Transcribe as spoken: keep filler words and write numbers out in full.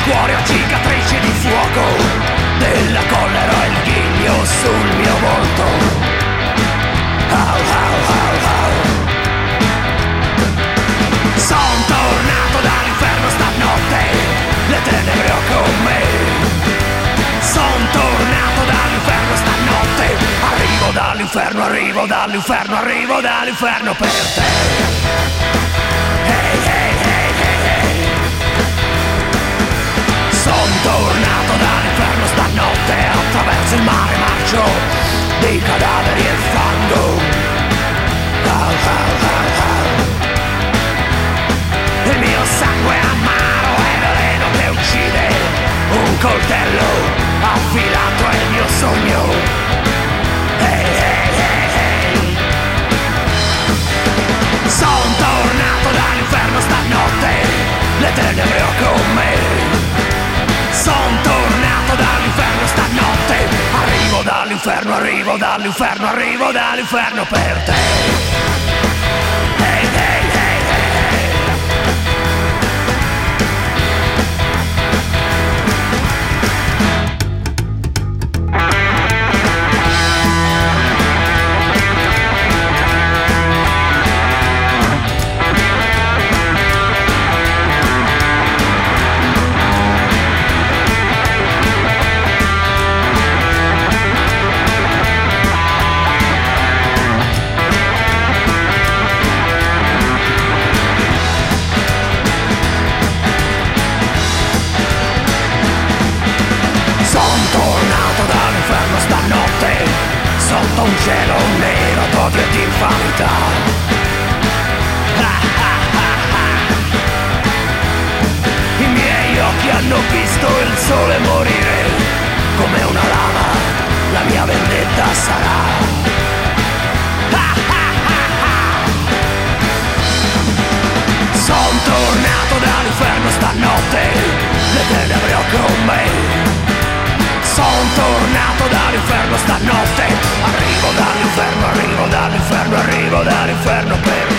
cuore ho cicatrici di fuoco, della collera e il ghigno sul mio volto. Au, au, au, au. Son tornato dall'inferno stanotte, le tenebre ho con me. Son tornato dall'inferno stanotte, arrivo dall'inferno, arrivo dall'inferno, arrivo dall'inferno per te. Hey, hey, hey, hey, hey. Son tornato dall'inferno stanotte, attraverso il mare marcio di cadaveri e fango. Au, au, au, au. Il mio sangue amaro è veleno che uccide, un coltello affilato è il mio sogno. Hey, hey, hey, hey. Son tornato dall'inferno stanotte, le tenebre ho con me. Son tornato dall'inferno stanotte, arrivo dall'inferno, arrivo dall'inferno, arrivo dall'inferno per te. Hey, hey, hey, hey, hey. Sotto un cielo nero d'odio e di infamità. Ah, ah, ah, ah. I miei occhi hanno visto il sole morire, come una lama la mia vendetta sarà. Ah, ah, ah, ah. Son tornato dall'inferno stanotte, le tenebre ho con me. Son tornato dall'inferno stanotte, arrivo dall'inferno, arrivo dall'inferno, arrivo dall'inferno per